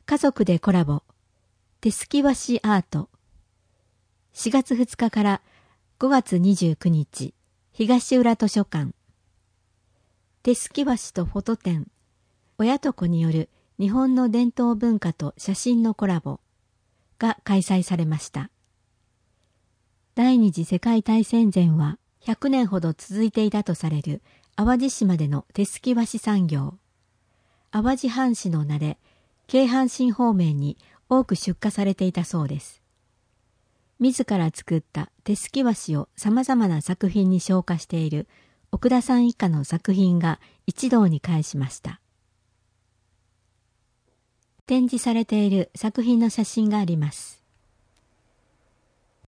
家族でコラボ、手すき和紙アート。4月2日から5月29日、東浦図書館。手すき和紙とフォト展、親と子による日本の伝統文化と写真のコラボが開催されました。第二次世界大戦前は100年ほど続いていたとされる淡路島での手すき和紙産業。淡路藩士の名で京阪神方面に多く出荷されていたそうです。自ら作った手すき和紙を様々な作品に昇華している奥田さん一家の作品が一堂に会しました。展示されている作品の写真があります。